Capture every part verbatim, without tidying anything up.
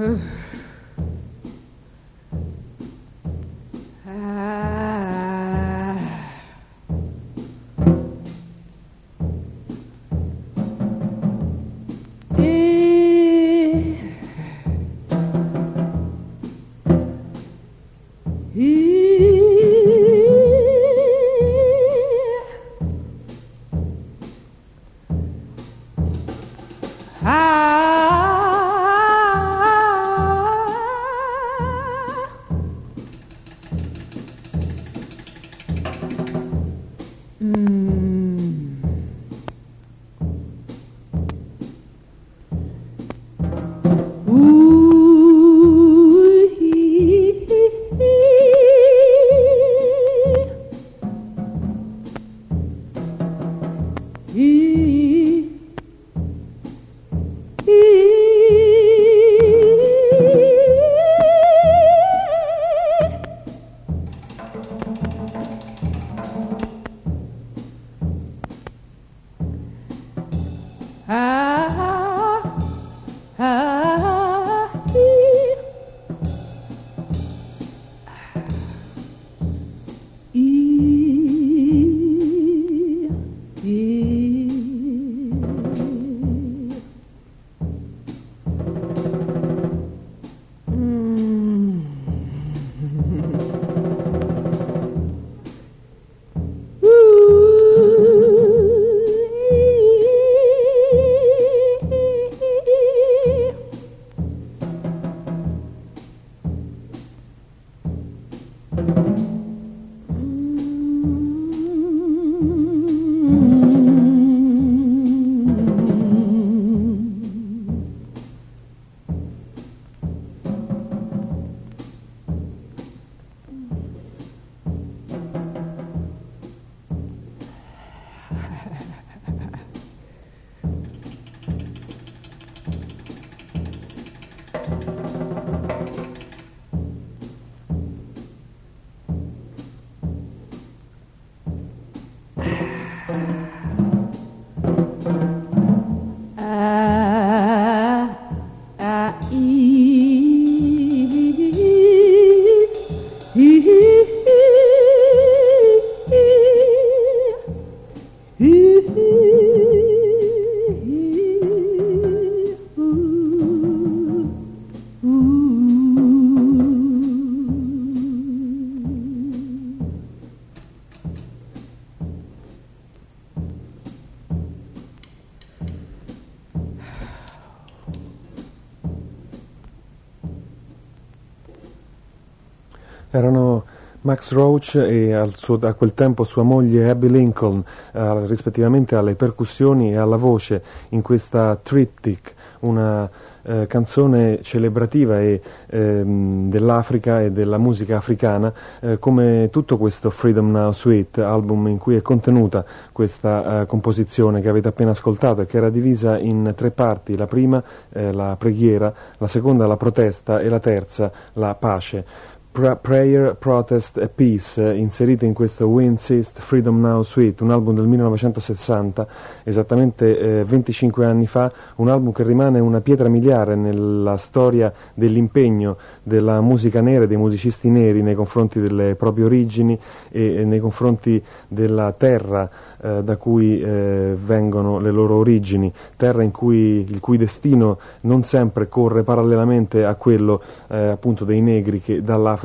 Erano Max Roach e al suo, a quel tempo sua moglie Abby Lincoln, eh, rispettivamente alle percussioni e alla voce in questa Triptych, una eh, canzone celebrativa e, ehm, dell'Africa e della musica africana, eh, come tutto questo Freedom Now Suite, album in cui è contenuta questa eh, composizione che avete appena ascoltato e che era divisa in tre parti: la prima eh, la preghiera, la seconda la protesta e la terza la pace. Prayer, Protest e Peace, inserite in questo We Insist Freedom Now Suite, un album del millenovecentosessanta, esattamente eh, venticinque anni fa, un album che rimane una pietra miliare nella storia dell'impegno della musica nera e dei musicisti neri nei confronti delle proprie origini e, e nei confronti della terra eh, da cui eh, vengono le loro origini, terra in cui, il cui destino non sempre corre parallelamente a quello eh, appunto dei negri che dall'Africa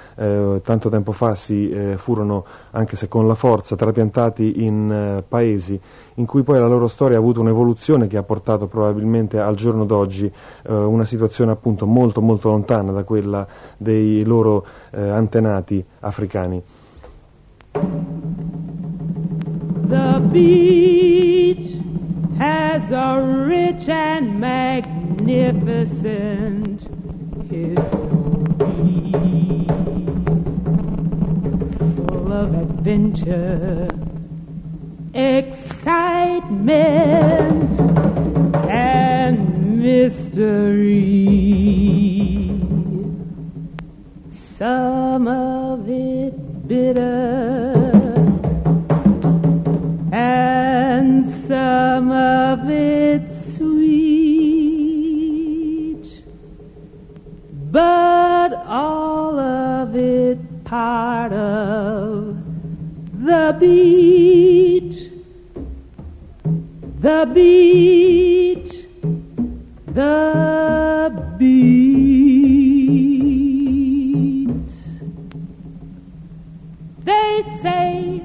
Eh, tanto tempo fa si eh, furono, anche se con la forza, trapiantati in eh, paesi in cui poi la loro storia ha avuto un'evoluzione che ha portato probabilmente al giorno d'oggi eh, una situazione appunto molto molto lontana da quella dei loro eh, antenati africani. The beach has a rich and magnificent history, full of adventure, excitement, and mystery. Some of it bitter, and some of it sweet. but all of it part of the beat, the beat, the beat. They say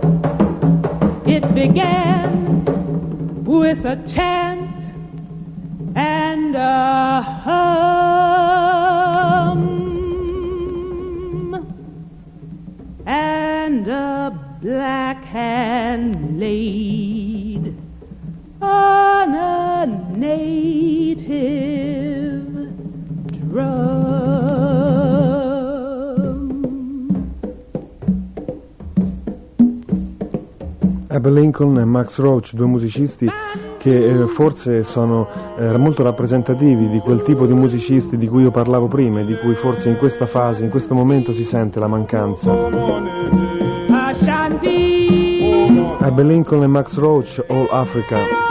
it began with a chant and a hum, and a black hand laid on a native drum. Abe Lincoln e Max Roach, due musicisti che eh, forse sono eh, molto rappresentativi di quel tipo di musicisti di cui io parlavo prima e di cui forse in questa fase, in questo momento si sente la mancanza. Abe Lincoln e Max Roach, All Africa.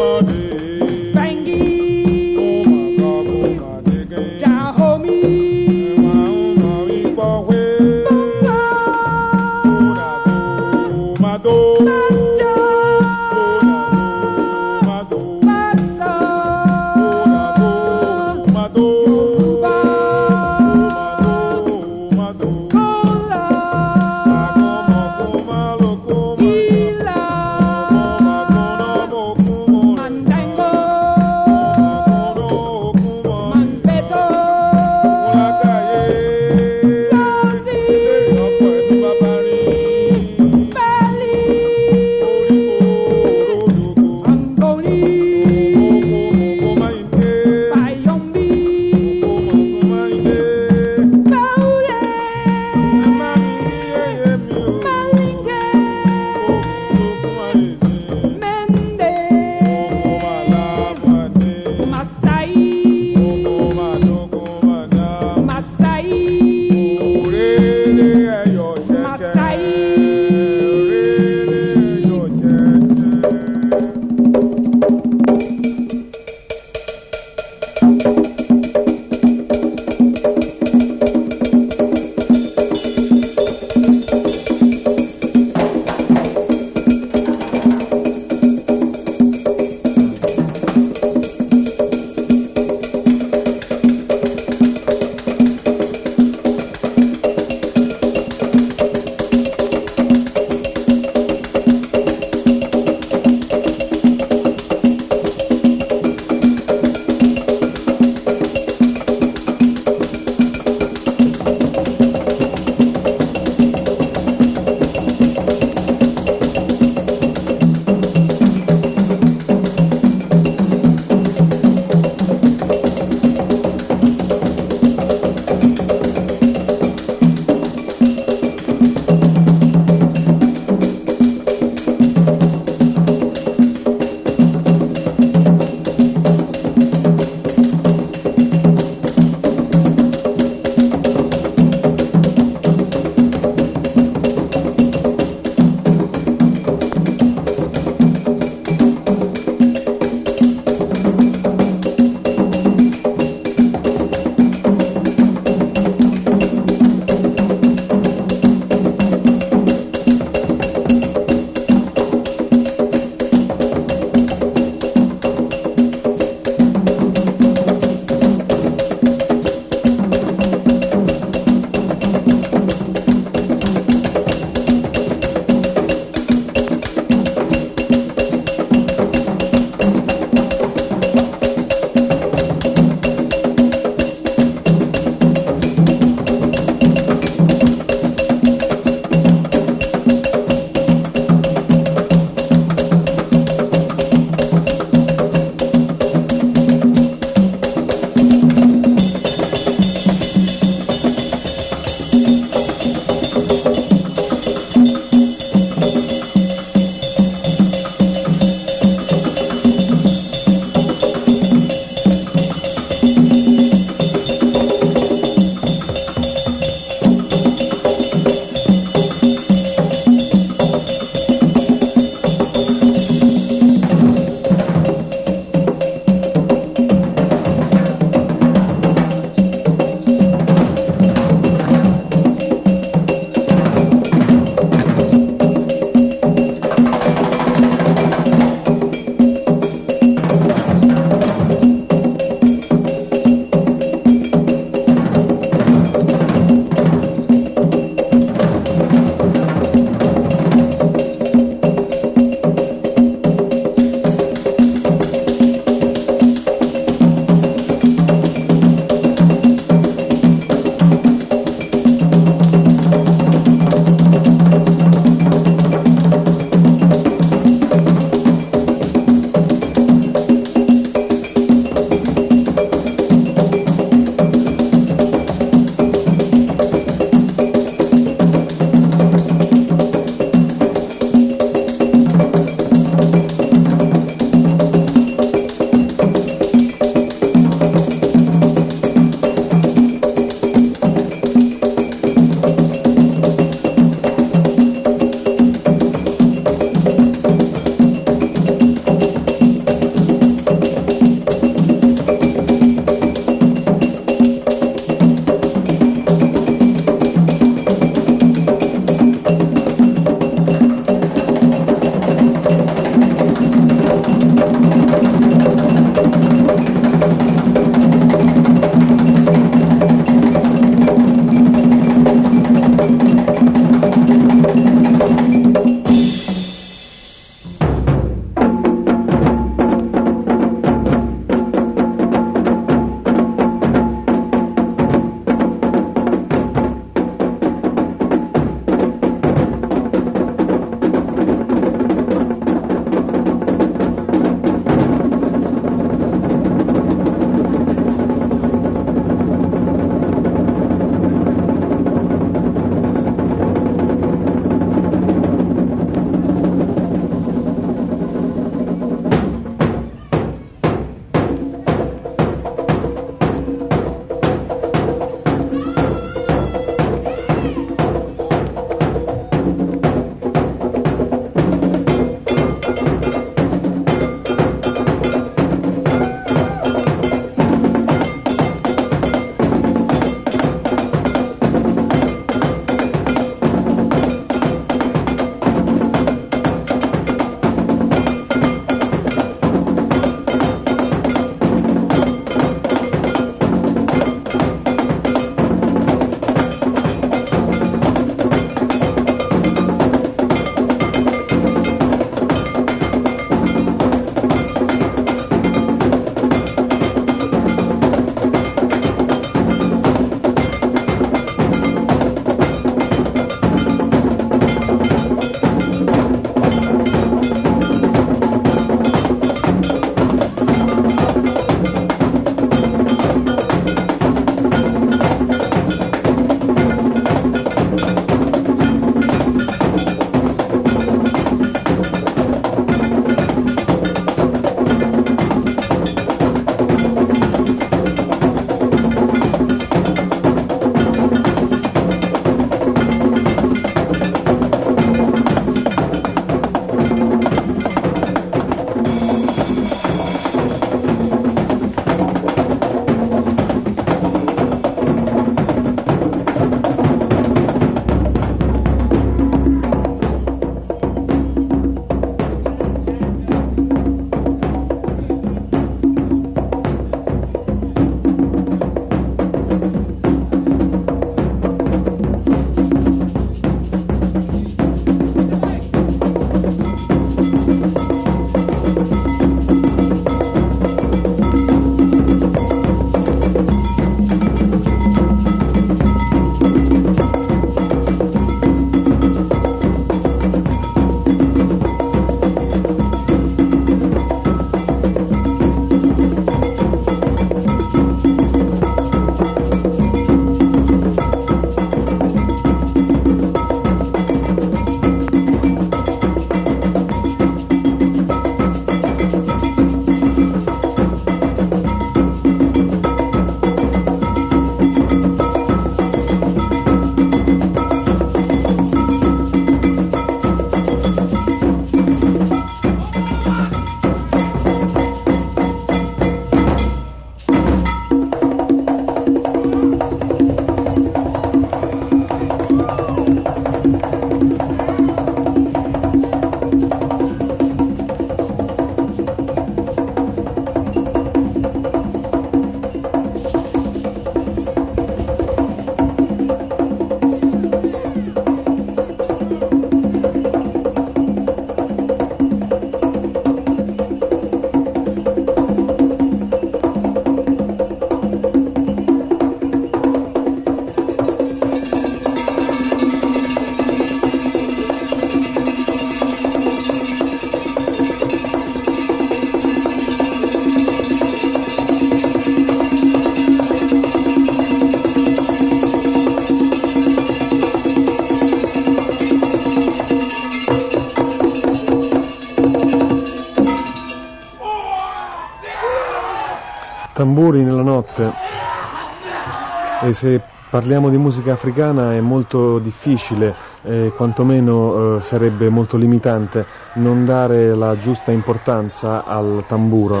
Tamburi nella notte. E se parliamo di musica africana è molto difficile, eh, quantomeno eh, sarebbe molto limitante non dare la giusta importanza al tamburo.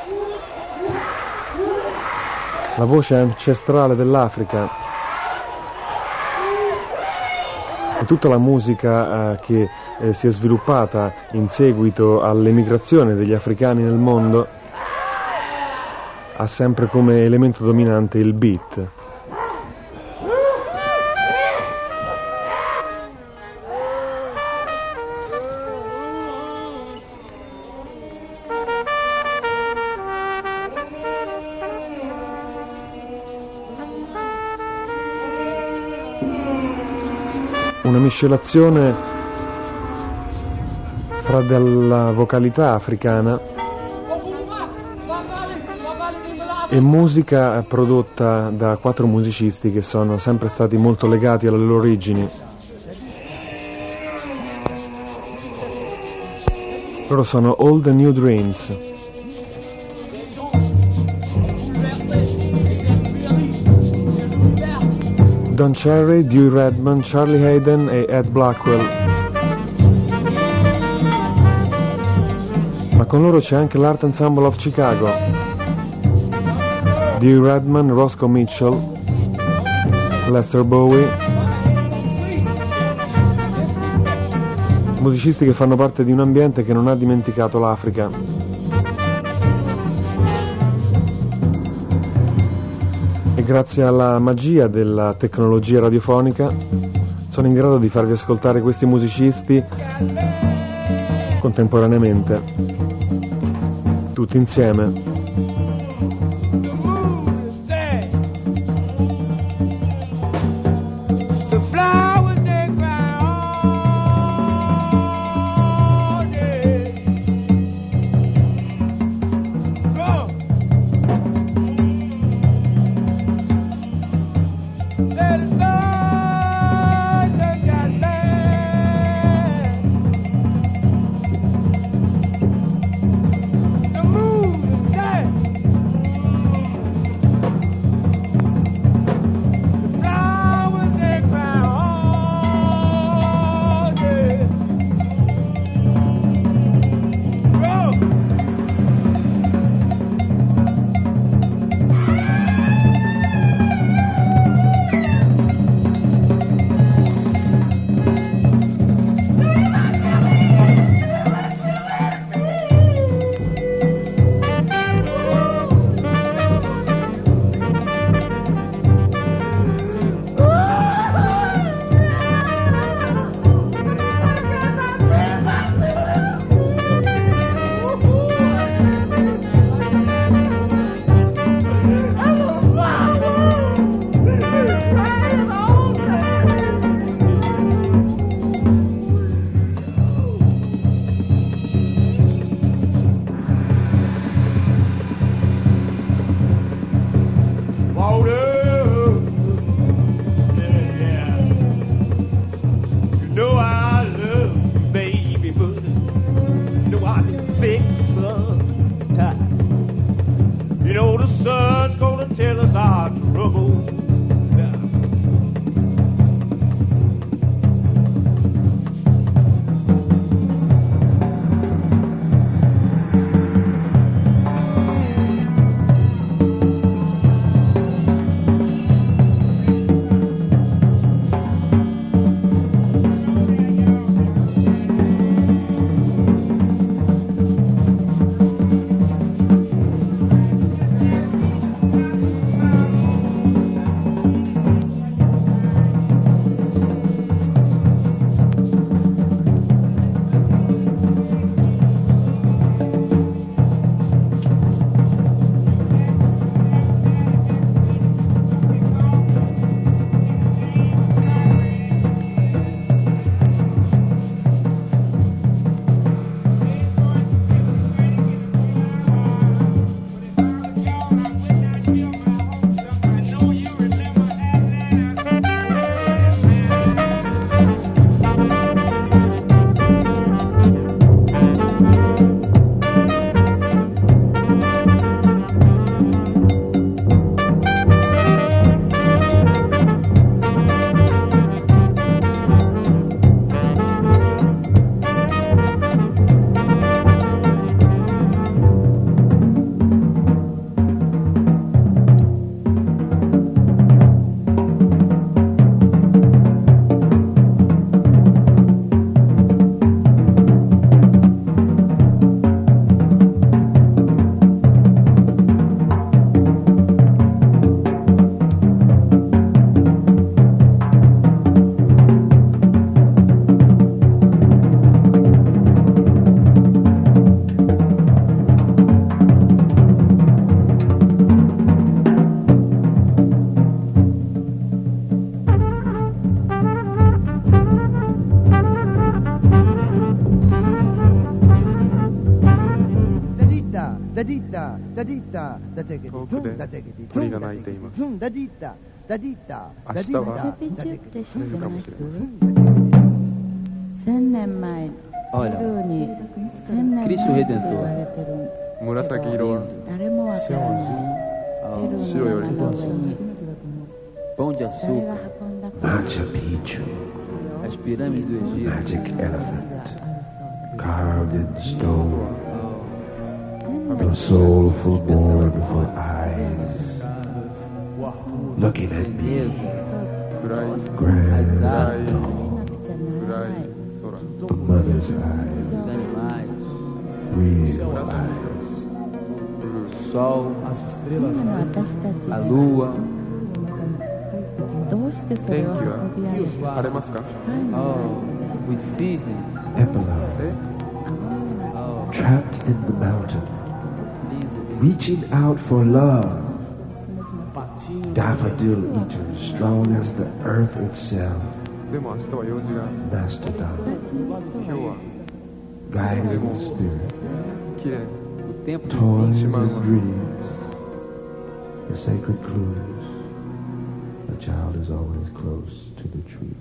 La voce ancestrale dell'Africa e tutta la musica eh, che eh, si è sviluppata in seguito all'emigrazione degli africani nel mondo ha sempre come elemento dominante il beat. Una miscelazione fra della vocalità africana e musica prodotta da quattro musicisti che sono sempre stati molto legati alle loro origini. Loro sono Old and New Dreams. Don Cherry, Dewey Redman, Charlie Hayden e Ed Blackwell. Ma con loro c'è anche l'Art Ensemble of Chicago. Dewey Redman, Roscoe Mitchell, Lester Bowie. Musicisti che fanno parte di un ambiente che non ha dimenticato l'Africa. E grazie alla magia della tecnologia radiofonica sono in grado di farvi ascoltare questi musicisti contemporaneamente, tutti insieme. Say だじっただじっただてけて遠くでだてけて鳥が鳴いています。 だじっただじった明日はマチュピチュって知って晴れるかもますしれません。 千年前ペルーに千年前って言われてる紫色は誰もわからないペルー白よりの山の上に Pão de 誰が açúcar, 運んだか Machu Picchu, as pirâmides do Egito, magic elephant, carved in stone, a soulful mournful eyes, looking at me, mesa, 暗い grand, as 暗い árvores, 暗い空 a mother's eyes, os animais, real eyes, o sol, 今の私たち a が lua, どうしてそれ天気を運び上げては晴れますか？ oh, os cisnes, epilogue, え oh, trapped in the mountain, lindo, reaching out for love, daffodil eaters strong as the earth itself, でも明日は用事が mastodon, 今日は guided in spirit, 綺麗 o tempo dos toys cisnes, and dreams, the sacred clues. A child is always close to the truth.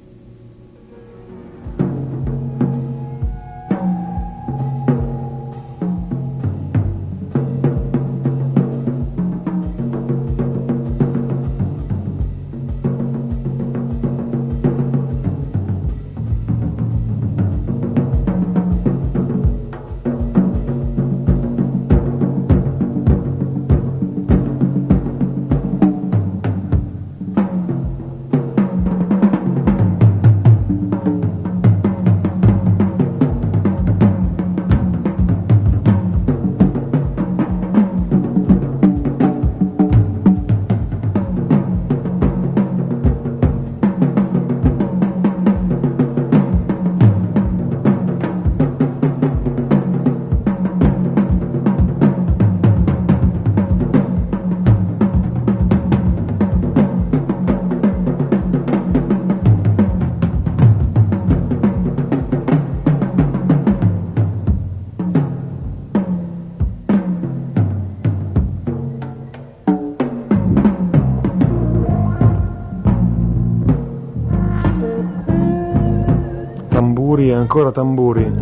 Tamburi e ancora tamburi.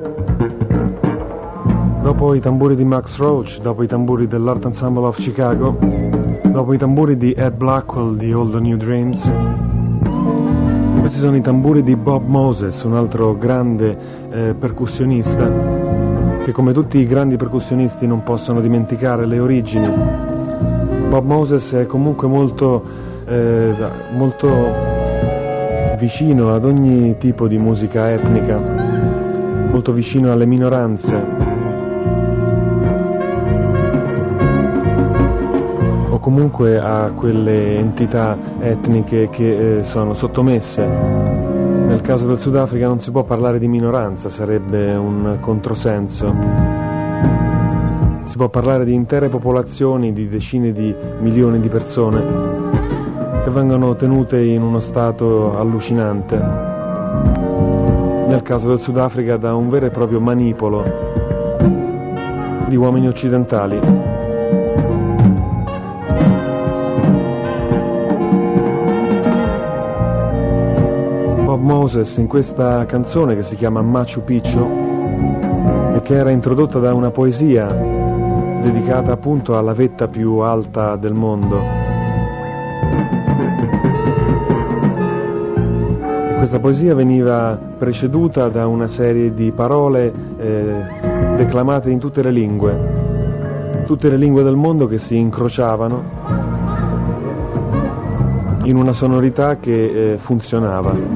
Dopo i tamburi di Max Roach, dopo i tamburi dell'Art Ensemble of Chicago, dopo i tamburi di Ed Blackwell di All the New Dreams, questi sono i tamburi di Bob Moses, un altro grande eh, percussionista che, come tutti i grandi percussionisti, non possono dimenticare le origini. Bob Moses è comunque molto, eh, molto vicino ad ogni tipo di musica etnica, molto vicino alle minoranze, o comunque a quelle entità etniche che eh, sono sottomesse. Nel caso del Sudafrica non si può parlare di minoranza, sarebbe un controsenso. Si può parlare di intere popolazioni, di decine di milioni di persone che vengono tenute in uno stato allucinante. Nel caso del Sudafrica da un vero e proprio manipolo di uomini occidentali. Bob Moses in questa canzone che si chiama Machu Picchu e che era introdotta da una poesia dedicata appunto alla vetta più alta del mondo. Questa poesia veniva preceduta da una serie di parole eh, declamate in tutte le lingue, tutte le lingue del mondo che si incrociavano in una sonorità che eh, funzionava.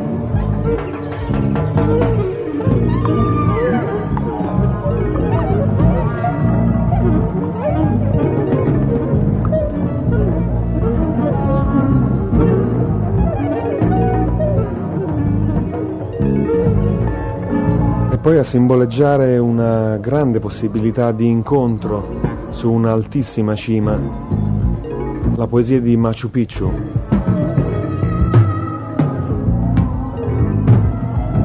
Poi a simboleggiare una grande possibilità di incontro su un'altissima cima, la poesia di Machu Picchu.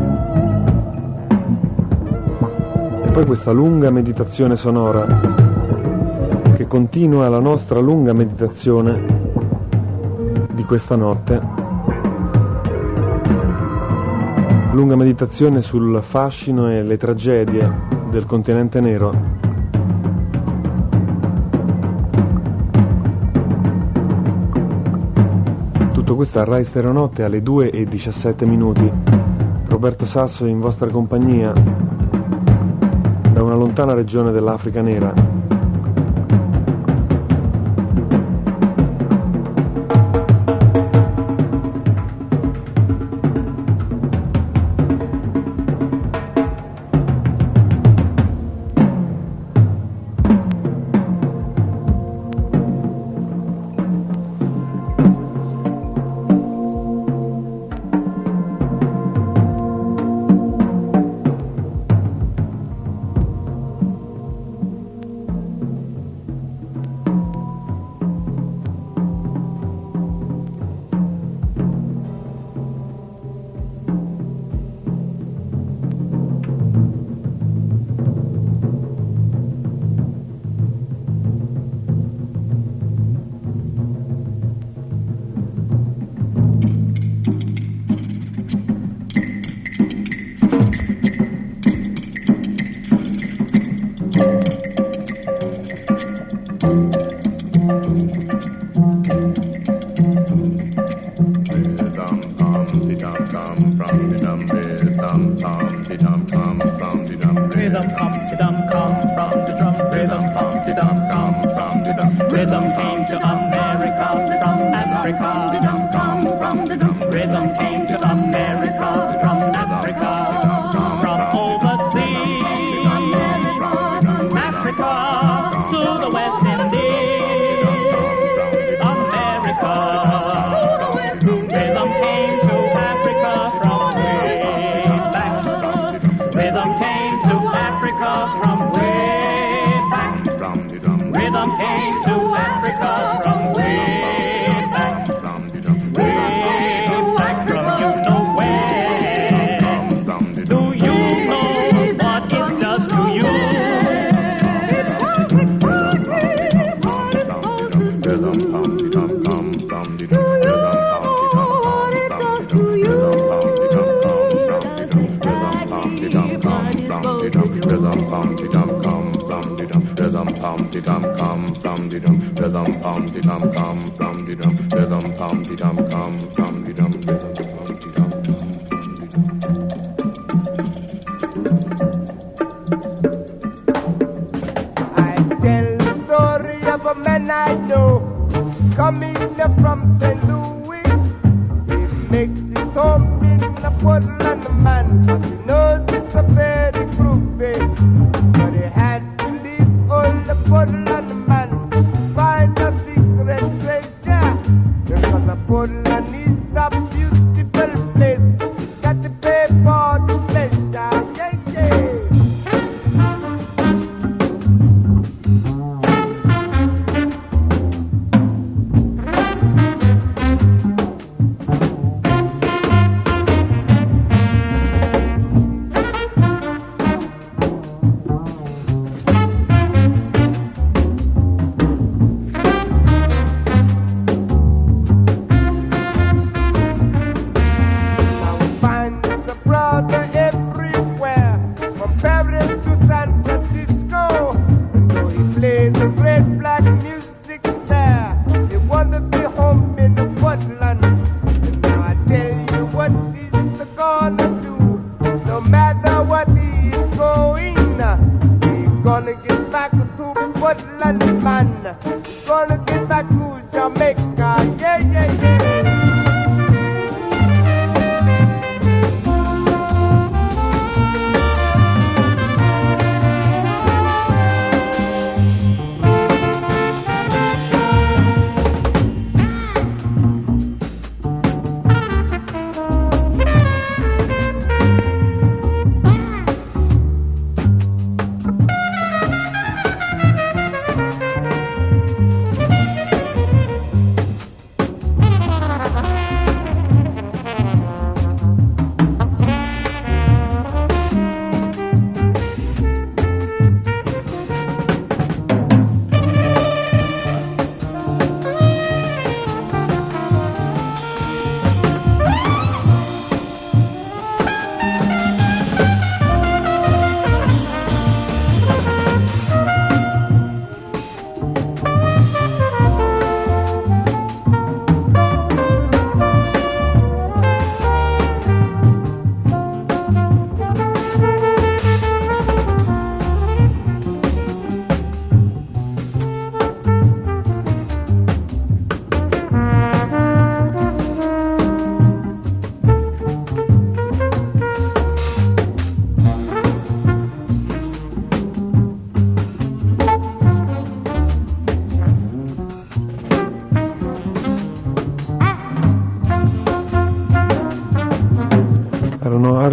E poi questa lunga meditazione sonora continua la nostra lunga meditazione di questa notte, lunga meditazione sul fascino e le tragedie del continente nero. Tutto questo a Rai Stereo Notte alle due e diciassette minuti. Roberto Sasso in vostra compagnia da una lontana regione dell'Africa nera.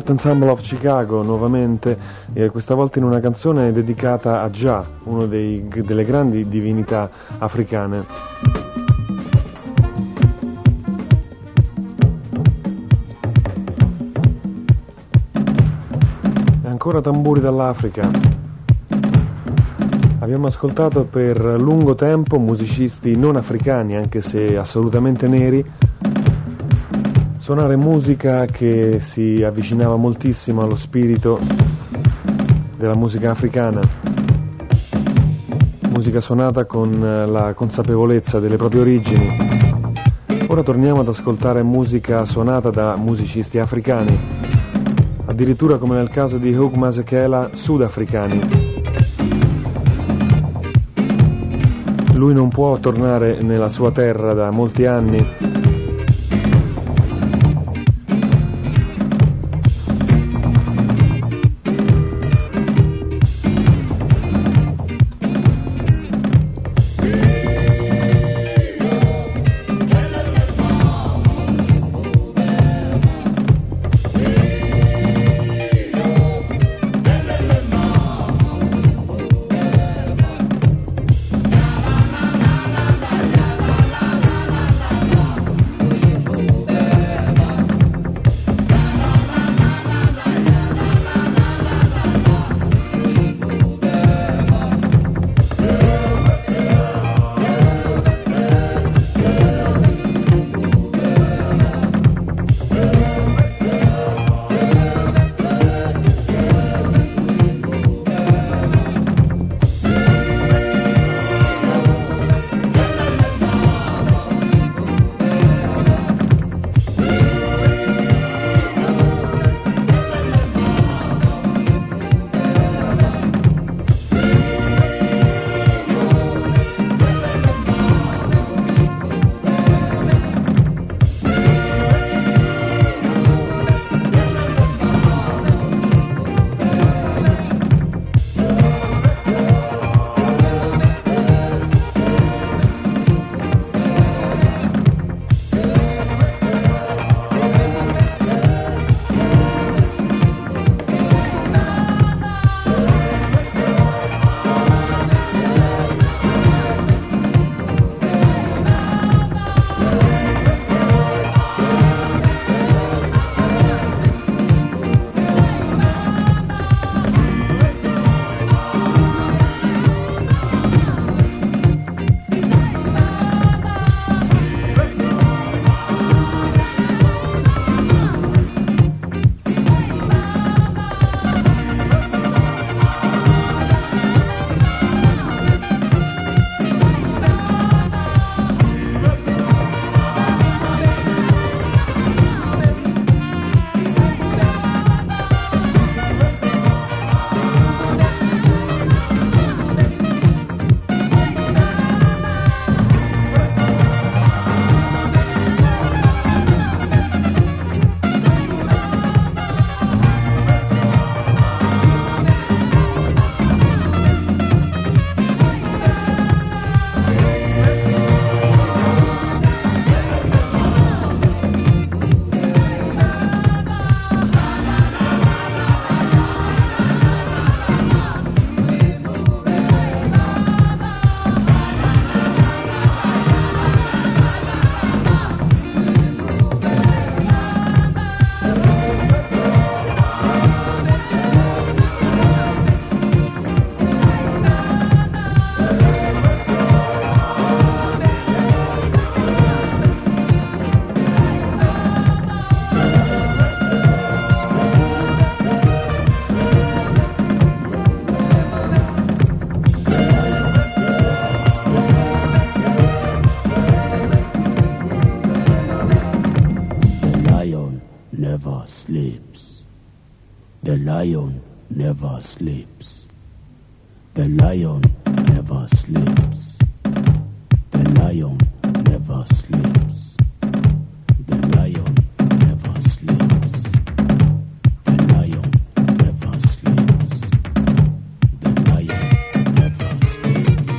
Art Ensemble of Chicago nuovamente, eh, questa volta in una canzone dedicata a Jah, uno dei, delle grandi divinità africane. E ancora tamburi dall'Africa. Abbiamo ascoltato per lungo tempo musicisti non africani, anche se assolutamente neri, suonare musica che si avvicinava moltissimo allo spirito della musica africana, musica suonata con la consapevolezza delle proprie origini. Ora torniamo ad ascoltare musica suonata da musicisti africani, addirittura come nel caso di Hugh Masekela, sudafricani. Lui non può tornare nella sua terra da molti anni. lion never sleeps. The lion never sleeps. The lion never sleeps. The lion never sleeps. The lion never sleeps. The lion never sleeps.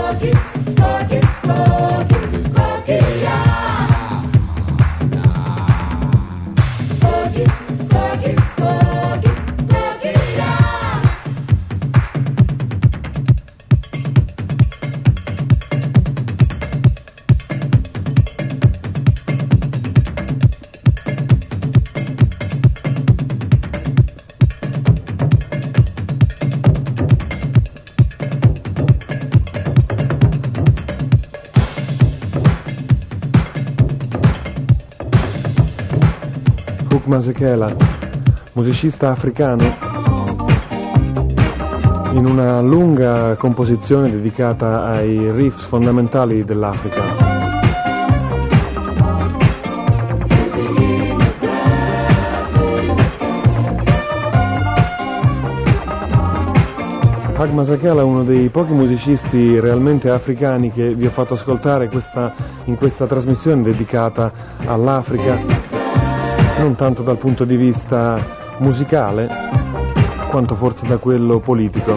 Masekela, musicista africano, in una lunga composizione dedicata ai riff fondamentali dell'Africa. Hag Masekela è uno dei pochi musicisti realmente africani che vi ho fatto ascoltare questa, in questa trasmissione dedicata all'Africa, non tanto dal punto di vista musicale, quanto forse da quello politico.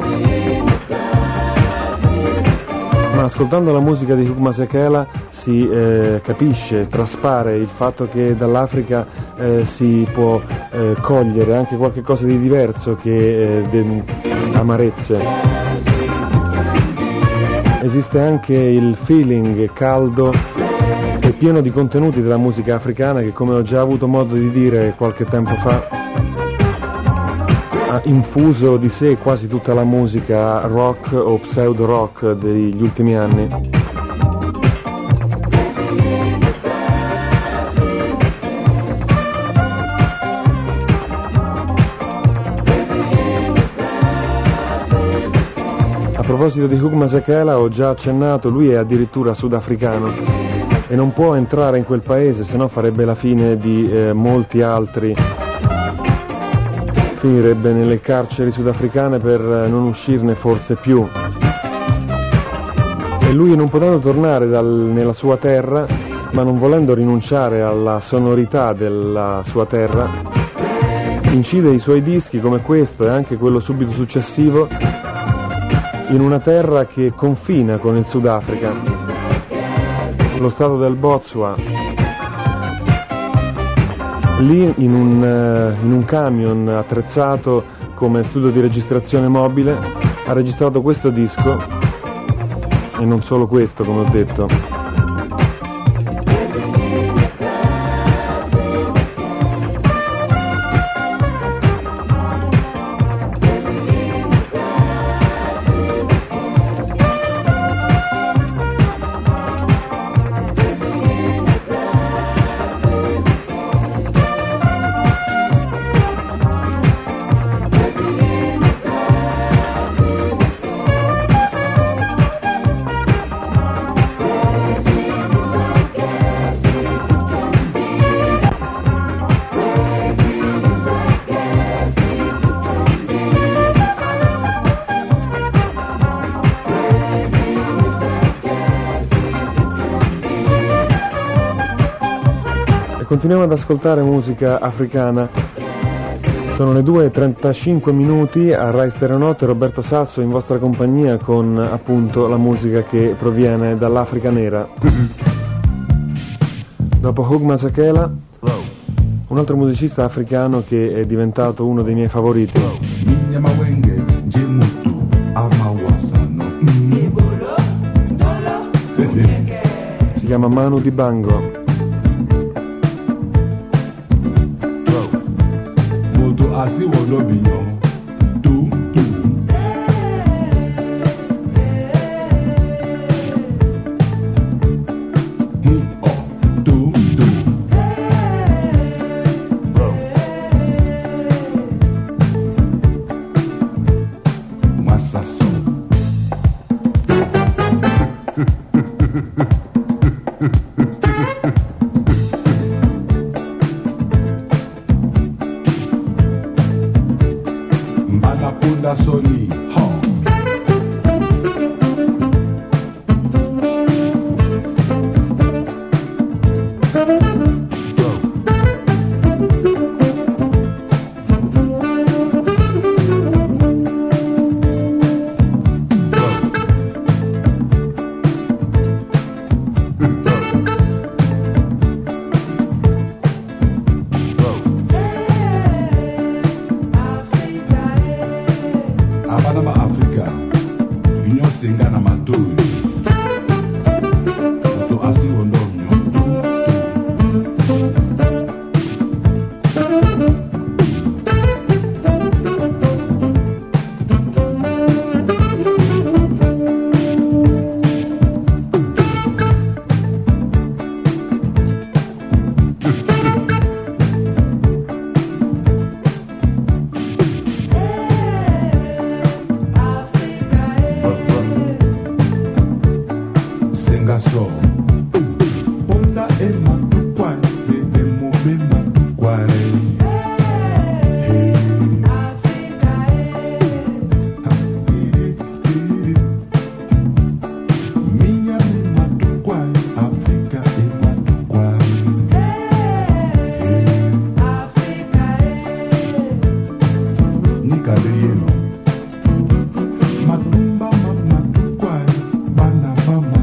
Ma ascoltando la musica di Hug Masekela si eh, capisce, traspare il fatto che dall'Africa eh, si può eh, cogliere anche qualche cosa di diverso che eh, de- amarezze. Esiste anche il feeling caldo e pieno di contenuti della musica africana che, come ho già avuto modo di dire qualche tempo fa, ha infuso di sé quasi tutta la musica rock o pseudo rock degli ultimi anni. A proposito di Hug Masekela, ho già accennato, lui è addirittura sudafricano e non può entrare in quel paese, se no farebbe la fine di eh, molti altri, finirebbe nelle carceri sudafricane per eh, non uscirne forse più. E lui, non potendo tornare dal, nella sua terra, ma non volendo rinunciare alla sonorità della sua terra, incide i suoi dischi come questo e anche quello subito successivo in una terra che confina con il Sudafrica, lo stato del Botswana. Lì in un, in un camion attrezzato come studio di registrazione mobile ha registrato questo disco, e non solo questo, come ho detto. Continuiamo ad ascoltare musica africana. Sono le due e trentacinque minuti a Rai Stereonotte, Roberto Sasso in vostra compagnia con appunto la musica che proviene dall'Africa nera. Dopo Hug Masekela, un altro musicista africano che è diventato uno dei miei favoriti. Si chiama Manu Dibango. Asi wo no bi yan tu tu hi o tu tu masaso nyo senga na matoi to asi ondo nyo so ponda e matukwai e e mobe matukwai hey Africa e minha e matukwai Africa e matukwai hey Africa e Nicarieno matumba matukwai bana mama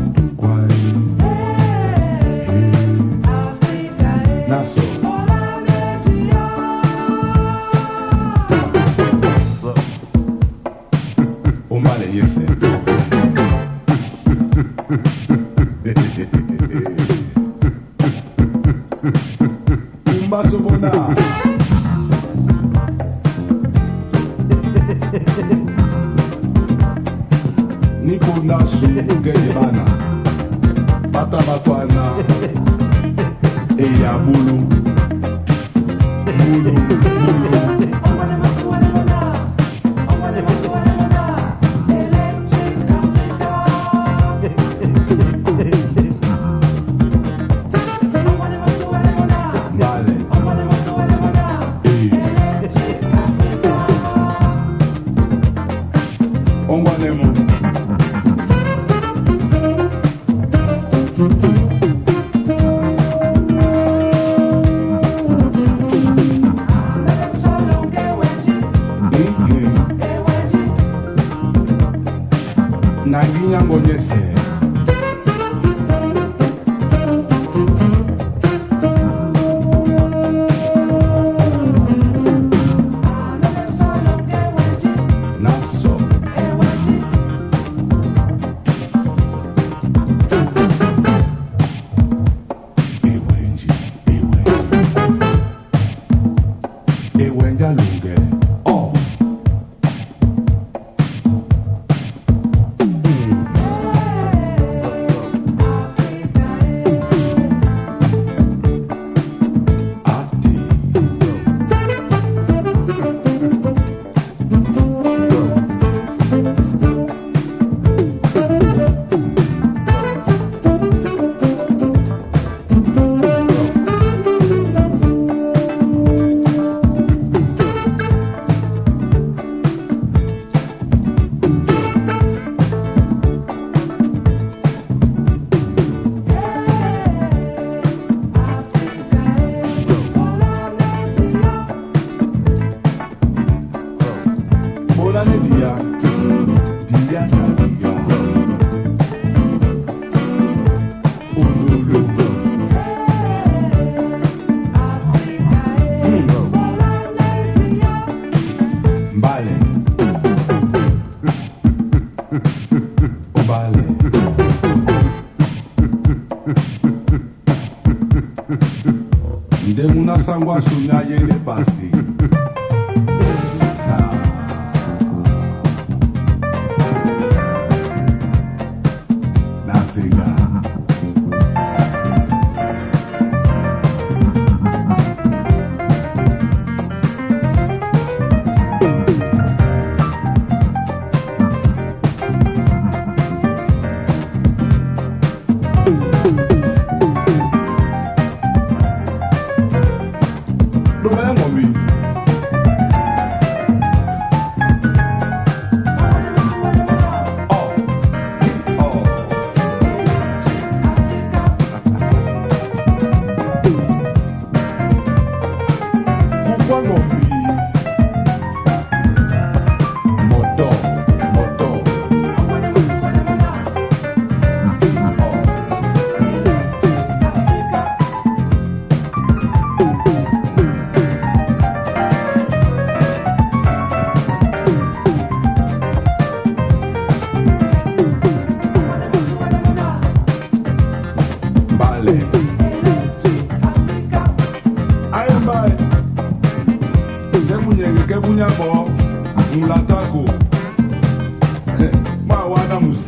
Naso Omale yese Umbaso bona Niko nasu gejebana Patabatwana Eya bulu Bulu Bulu Vale Ongwanemo Naginya ngonyese Naso Ewenji Ewenji Ewenja lunge Oh Dia, dia, dia, Ululu. Mbale, Obale, Ndemuna sangwa sunya yele pasi. Não é, homem?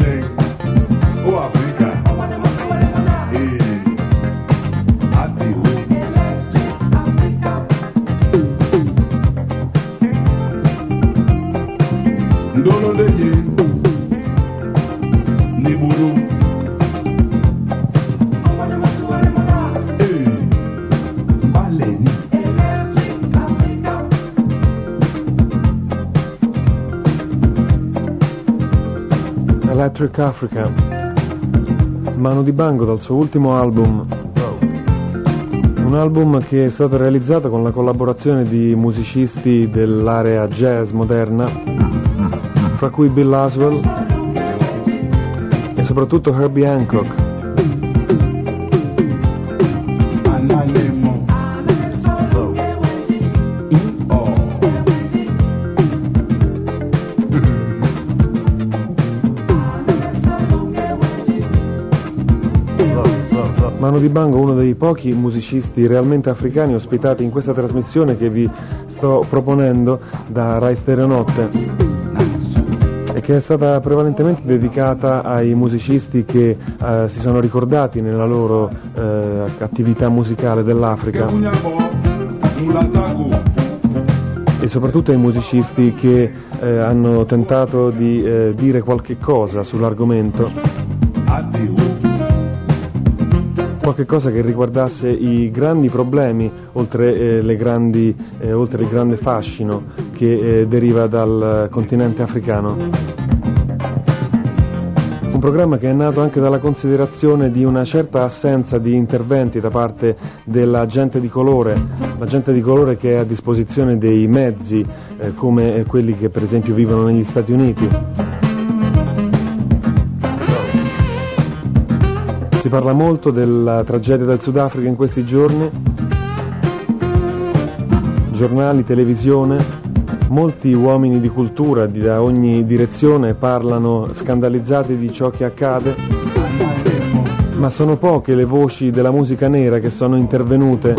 sing. Oh, Africa. Eh, Adi, Ndolo de ye, Niburu. Eh, Baleni. Electric Africa, Manu Dibango dal suo ultimo album, un album che è stato realizzato con la collaborazione di musicisti dell'area jazz moderna, fra cui Bill Laswell e soprattutto Herbie Hancock. Analemo. Oh. Manu Dibango, uno dei pochi musicisti realmente africani ospitati in questa trasmissione che vi sto proponendo da Rai Stereo Notte, e che è stata prevalentemente dedicata ai musicisti che eh, si sono ricordati nella loro eh, attività musicale dell'Africa, e soprattutto ai musicisti che eh, hanno tentato di eh, dire qualche cosa sull'argomento, qualche cosa che riguardasse i grandi problemi oltre, eh, le grandi, eh, oltre il grande fascino che eh, deriva dal continente africano. Un programma che è nato anche dalla considerazione di una certa assenza di interventi da parte della gente di colore, la gente di colore che è a disposizione dei mezzi eh, come quelli che per esempio vivono negli Stati Uniti. Si parla molto della tragedia del Sudafrica in questi giorni, giornali, televisione, molti uomini di cultura di, da ogni direzione parlano scandalizzati di ciò che accade, ma sono poche le voci della musica nera che sono intervenute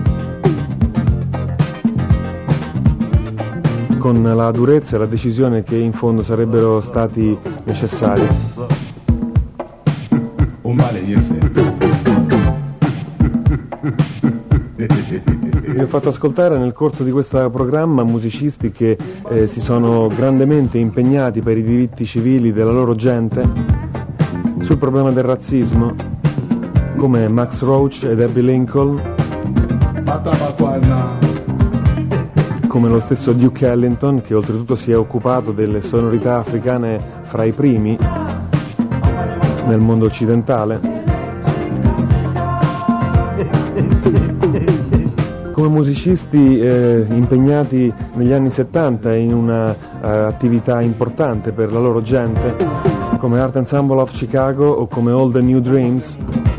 con la durezza e la decisione che in fondo sarebbero stati necessari. Vi ho fatto ascoltare nel corso di questo programma musicisti che eh, si sono grandemente impegnati per i diritti civili della loro gente, sul problema del razzismo, come Max Roach ed Abbey Lincoln, come lo stesso Duke Ellington, che oltretutto si è occupato delle sonorità africane fra i primi nel mondo occidentale, come musicisti eh, impegnati negli anni settanta in una uh, attività importante per la loro gente, come Art Ensemble of Chicago o come All the New Dreams.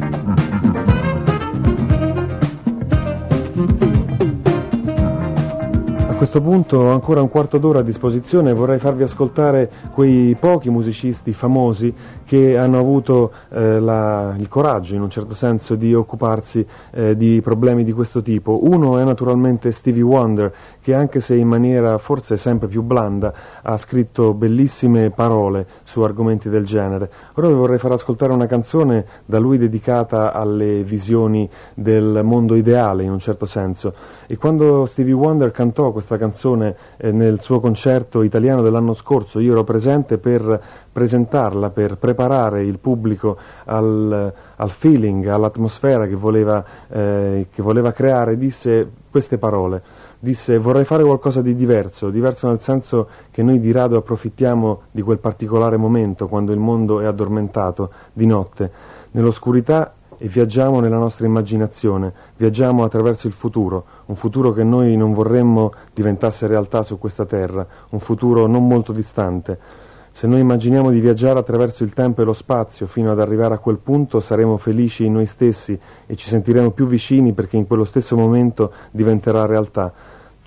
A questo punto ho ancora un quarto d'ora a disposizione e vorrei farvi ascoltare quei pochi musicisti famosi che hanno avuto eh, la, il coraggio, in un certo senso, di occuparsi eh, di problemi di questo tipo. Uno è naturalmente Stevie Wonder, che anche se in maniera forse sempre più blanda ha scritto bellissime parole su argomenti del genere. Ora vi vorrei far ascoltare una canzone da lui dedicata alle visioni del mondo ideale, in un certo senso. E quando Stevie Wonder cantò questa canzone eh, nel suo concerto italiano dell'anno scorso, io ero presente per presentarla, per preparare il pubblico al, al feeling, all'atmosfera che voleva, eh, che voleva creare, disse queste parole. Disse: vorrei fare qualcosa di diverso, diverso nel senso che noi di rado approfittiamo di quel particolare momento quando il mondo è addormentato di notte, nell'oscurità, e viaggiamo nella nostra immaginazione, viaggiamo attraverso il futuro, un futuro che noi non vorremmo diventasse realtà su questa terra, un futuro non molto distante. Se noi immaginiamo di viaggiare attraverso il tempo e lo spazio fino ad arrivare a quel punto, saremo felici in noi stessi e ci sentiremo più vicini, perché in quello stesso momento diventerà realtà.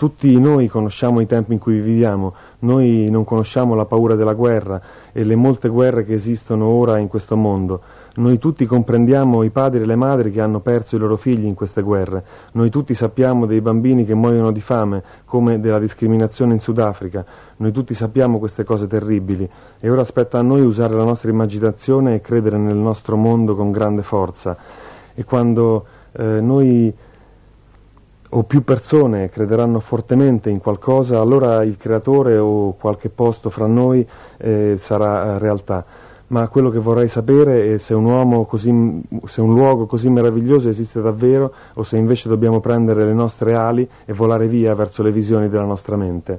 Tutti noi conosciamo i tempi in cui viviamo, noi non conosciamo la paura della guerra e le molte guerre che esistono ora in questo mondo. Noi tutti comprendiamo i padri e le madri che hanno perso i loro figli in queste guerre. Noi tutti sappiamo dei bambini che muoiono di fame, come della discriminazione in Sudafrica. Noi tutti sappiamo queste cose terribili e ora aspetta a noi usare la nostra immaginazione e credere nel nostro mondo con grande forza. E quando eh, noi o più persone crederanno fortemente in qualcosa, allora il creatore o qualche posto fra noi eh, sarà realtà. Ma quello che vorrei sapere è se un uomo così, se un luogo così meraviglioso esiste davvero o se invece dobbiamo prendere le nostre ali e volare via verso le visioni della nostra mente.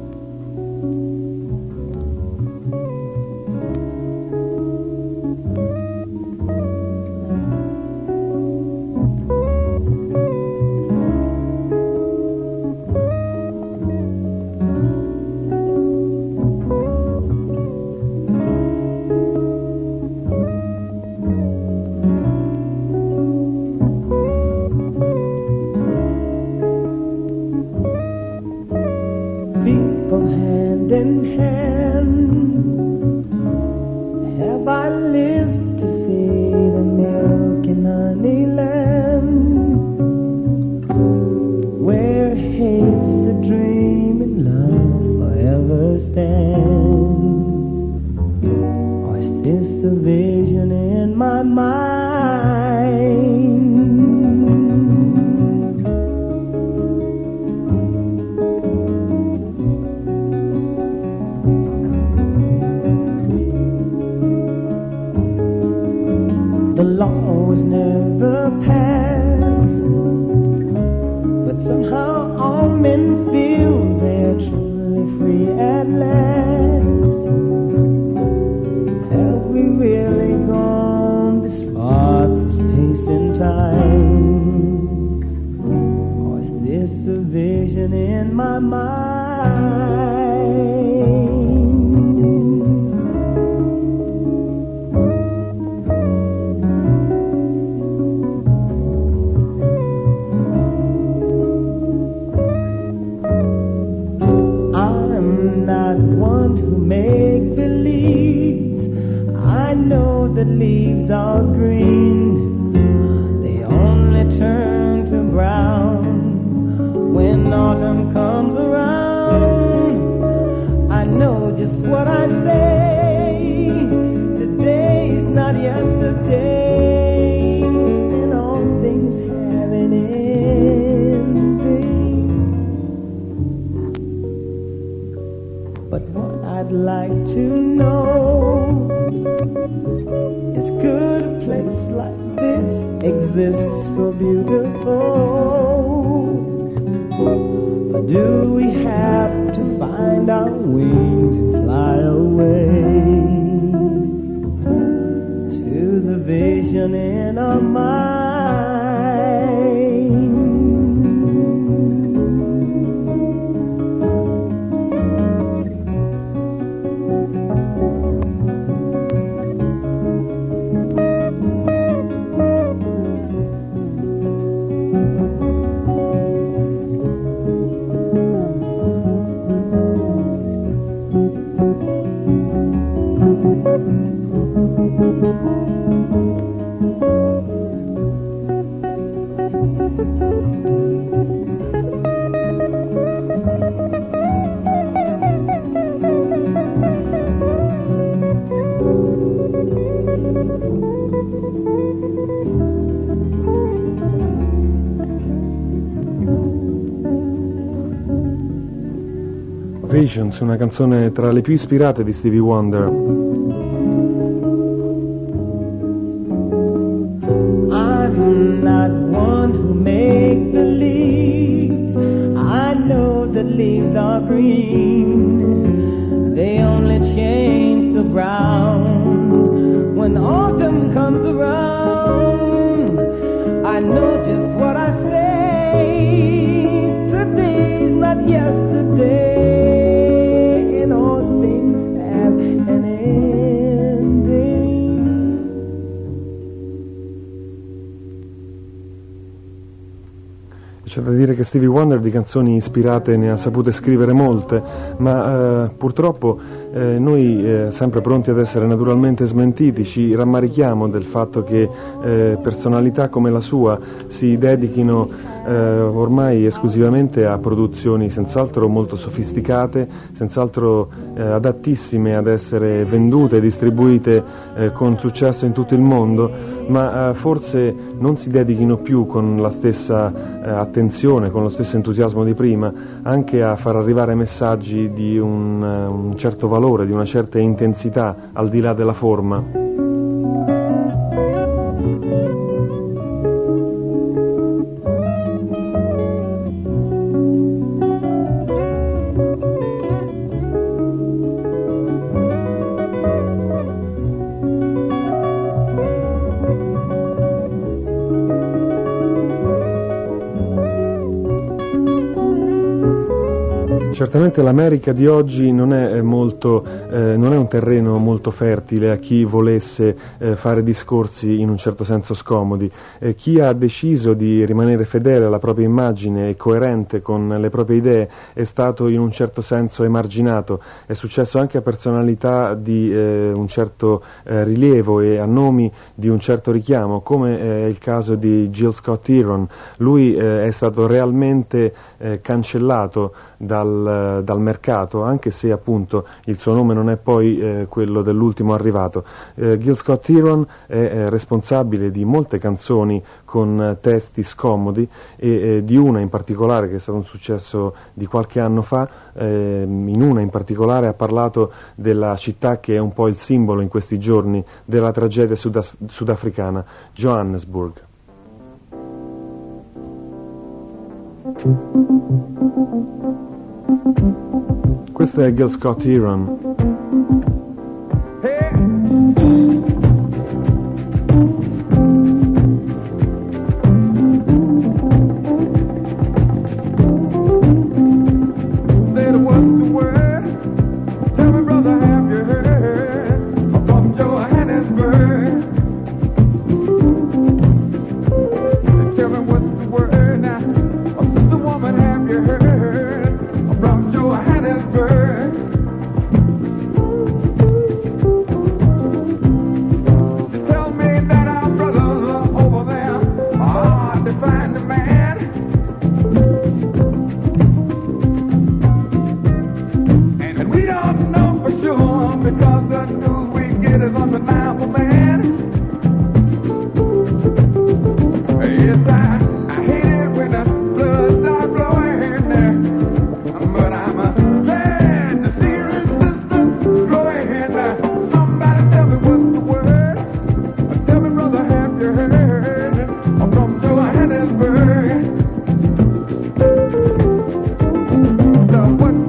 Visions, una canzone tra le più ispirate di Stevie Wonder. I'm not one who make believes. I know that leaves are green. They only change the brown when autumn comes around. I know just what I say. Today's not yesterday. C'è da dire che Stevie Wonder di canzoni ispirate ne ha sapute scrivere molte, ma eh, purtroppo eh, noi, eh, sempre pronti ad essere naturalmente smentiti, ci rammarichiamo del fatto che eh, personalità come la sua si dedichino eh, ormai esclusivamente a produzioni senz'altro molto sofisticate, senz'altro eh, adattissime ad essere vendute e distribuite eh, con successo in tutto il mondo, ma eh, forse non si dedichino più con la stessa eh, attenzione, con lo stesso entusiasmo di prima, anche a far arrivare messaggi di un, un certo valore, di una certa intensità al di là della forma. Certamente l'America di oggi non è, molto, eh, non è un terreno molto fertile a chi volesse eh, fare discorsi in un certo senso scomodi. Eh, chi ha deciso di rimanere fedele alla propria immagine e coerente con le proprie idee è stato in un certo senso emarginato. È successo anche a personalità di eh, un certo eh, rilievo e a nomi di un certo richiamo, come è il caso di Gil Scott-Heron. Lui eh, è stato realmente eh, cancellato dal, dal mercato, anche se appunto il suo nome non è poi eh, quello dell'ultimo arrivato. eh, Gil Scott-Heron è eh, responsabile di molte canzoni con eh, testi scomodi e eh, di una in particolare che è stato un successo di qualche anno fa. Eh, in una in particolare ha parlato della città che è un po' il simbolo in questi giorni della tragedia sudas- sudafricana, Johannesburg. Questo è Gil Scott-Heron.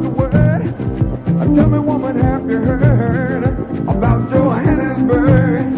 Tell me, woman, have you heard about Johannesburg?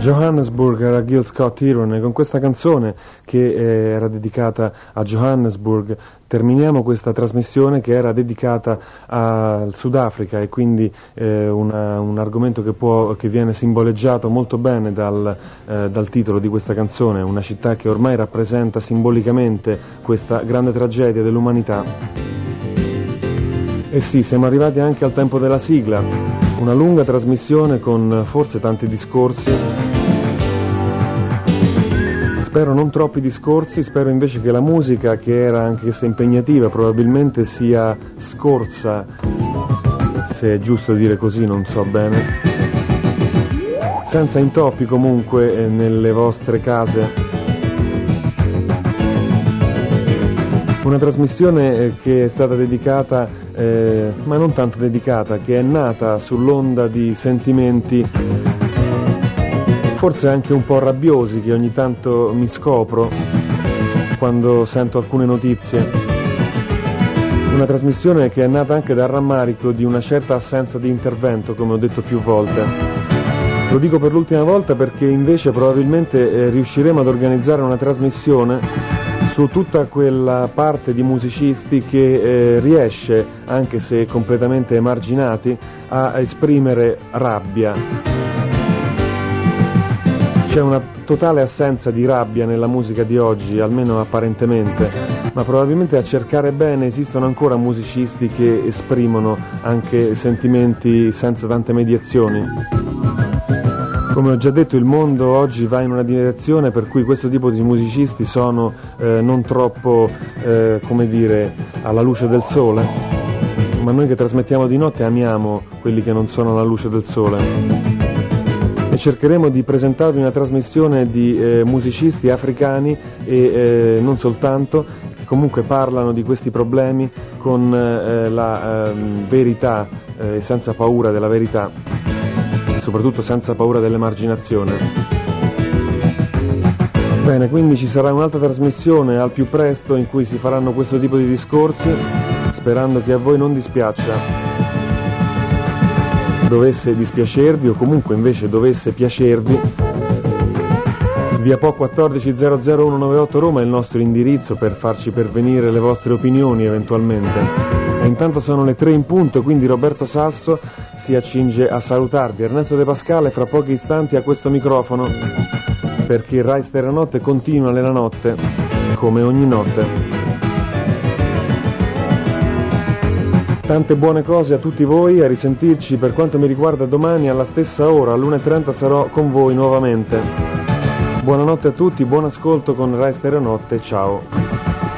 Johannesburg era Gil Scott-Heron, e con questa canzone che eh, era dedicata a Johannesburg terminiamo questa trasmissione che era dedicata al Sudafrica, e quindi eh, una, un argomento che, può, che viene simboleggiato molto bene dal, eh, dal titolo di questa canzone, una città che ormai rappresenta simbolicamente questa grande tragedia dell'umanità. E sì, siamo arrivati anche al tempo della sigla, una lunga trasmissione con forse tanti discorsi. Spero non troppi discorsi, spero invece che la musica, che era anche se impegnativa, probabilmente sia scorsa, se è giusto dire così, non so bene, senza intoppi comunque eh, nelle vostre case. Una trasmissione eh, che è stata dedicata, eh, ma non tanto dedicata, che è nata sull'onda di sentimenti forse anche un po' rabbiosi che ogni tanto mi scopro quando sento alcune notizie. Una trasmissione che è nata anche dal rammarico di una certa assenza di intervento, come ho detto più volte. Lo dico per l'ultima volta perché invece probabilmente eh, riusciremo ad organizzare una trasmissione su tutta quella parte di musicisti che eh, riesce, anche se completamente emarginati, a esprimere rabbia. C'è una totale assenza di rabbia nella musica di oggi, almeno apparentemente, ma probabilmente a cercare bene esistono ancora musicisti che esprimono anche sentimenti senza tante mediazioni. Come ho già detto, il mondo oggi va in una direzione per cui questo tipo di musicisti sono eh, non troppo, eh, come dire, alla luce del sole, ma noi che trasmettiamo di notte amiamo quelli che non sono alla luce del sole. E cercheremo di presentarvi una trasmissione di eh, musicisti africani e eh, non soltanto, che comunque parlano di questi problemi con eh, la eh, verità e eh, senza paura della verità, e soprattutto senza paura dell'emarginazione. Bene, quindi ci sarà un'altra trasmissione al più presto in cui si faranno questo tipo di discorsi, sperando che a voi non dispiaccia. Dovesse dispiacervi o comunque invece dovesse piacervi, via Po quattordici zero zero uno nove otto Roma è il nostro indirizzo per farci pervenire le vostre opinioni eventualmente. E intanto sono le tre in punto, quindi Roberto Sasso si accinge a salutarvi. Ernesto De Pascale fra pochi istanti a questo microfono, perché il Rai Steranotte continua nella notte, come ogni notte. Tante buone cose a tutti voi, a risentirci per quanto mi riguarda domani alla stessa ora, all'una e trenta sarò con voi nuovamente. Buonanotte a tutti, buon ascolto con Rai Steranotte, ciao.